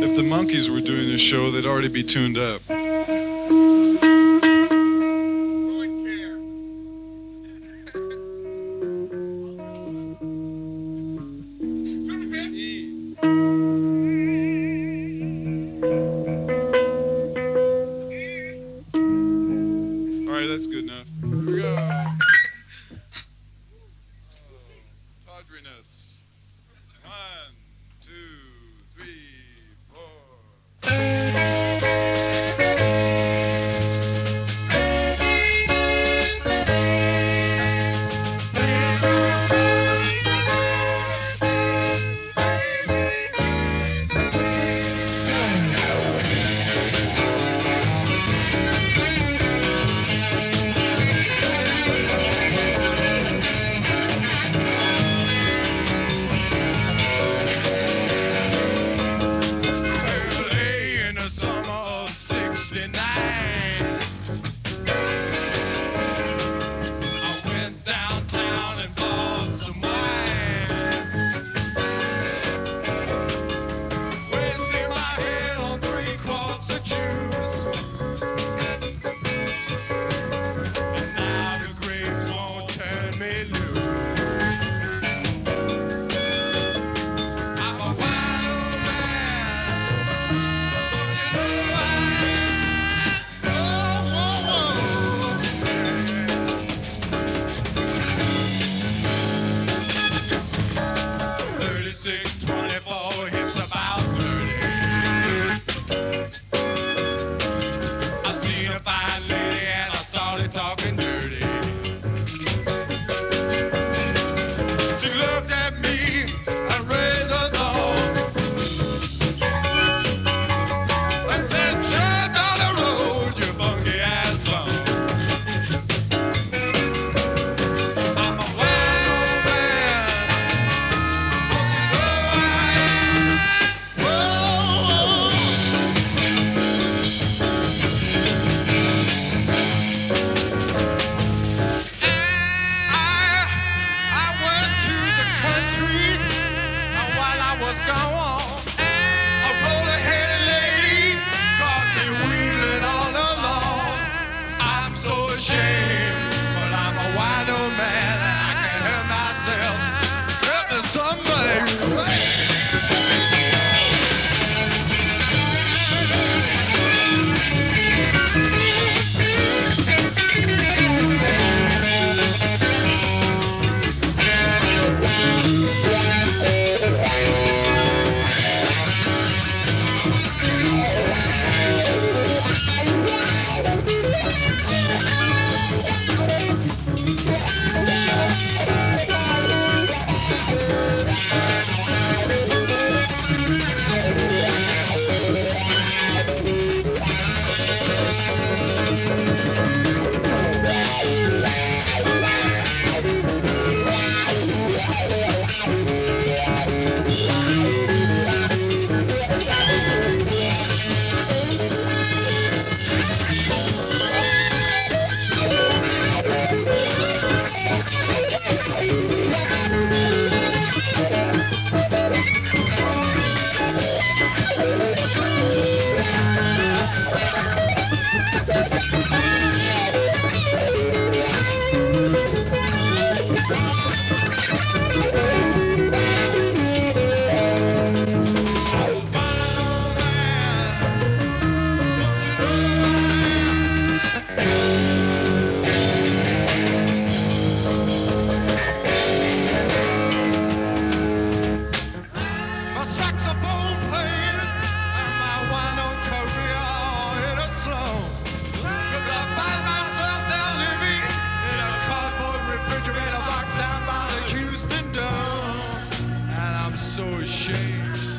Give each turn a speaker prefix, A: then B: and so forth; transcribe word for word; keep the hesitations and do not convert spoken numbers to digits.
A: If the Monkees were doing this show, they'd already be tuned up. All right, that's good enough. Here we go. Oh, tawdriness. One, two, three, four. Early in the summer of sixty-nine, I went downtown and bought some wine. Wasting my head on three quarts of juice. And now the grapes won't turn me loose. I'm a wild old man. Thirty-six, twenty-four, hips about thirty. I seen a fine lady and I started talking dirty. She looked at me and raised her thumb and said, "Shut down the road, you funky ass bum." I'm a wild old man. Don't you know I am? Whoa. I, I went to the country, and while I was gone, a roller-headed lady caught me wheeling on along. I'm so ashamed, but I'm a wild old man, and I can't help myself. Help me, somebody. My saxophone playing and my wino career in a slum. 'Cause I find myself now living in a cardboard refrigerator box down by the Houston Dome. And I'm so ashamed.